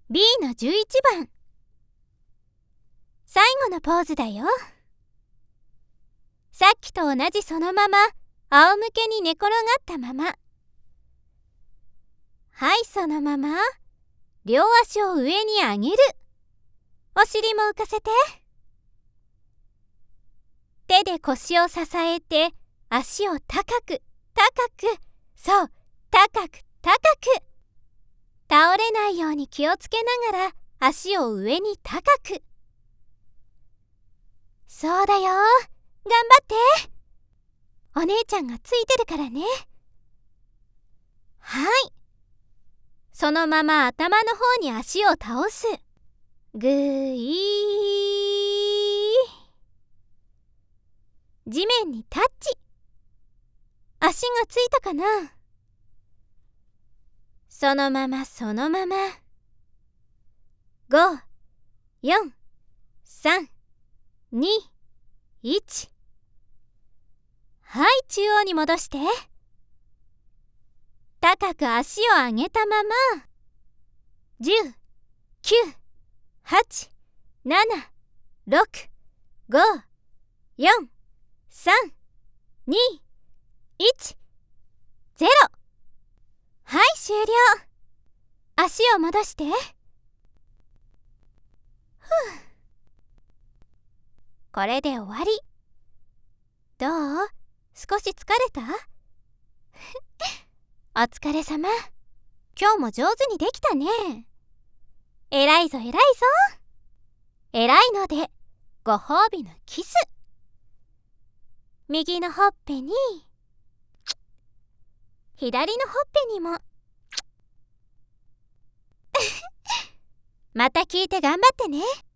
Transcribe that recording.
B の11番。最後のポーズだよ。さっきと同じそのまま仰向けに寝転がったまま。はい、そのまま両足を上に上げる。お尻も浮かせて。手で腰を支えて足を高く高く、そう、高く高く。倒れないように気をつけながら足を上に高く。そうだよ、頑張って。お姉ちゃんがついてるからね。はい、そのまま頭の方に足を倒す。ぐいー。地面にタッチ。足がついたかな。そのままそのまま。5、4、3、2、1。はい、中央に戻して。高く足を上げたまま。10、9、8、7、6、5、4、3、2、1、0。はい、終了。足を戻して。これで終わり。どう？少し疲れた？お疲れ様。今日も上手にできたね。偉いぞ偉いぞ。偉いのでご褒美のキス。右のほっぺに、左のほっぺにも。また聞いて頑張ってね。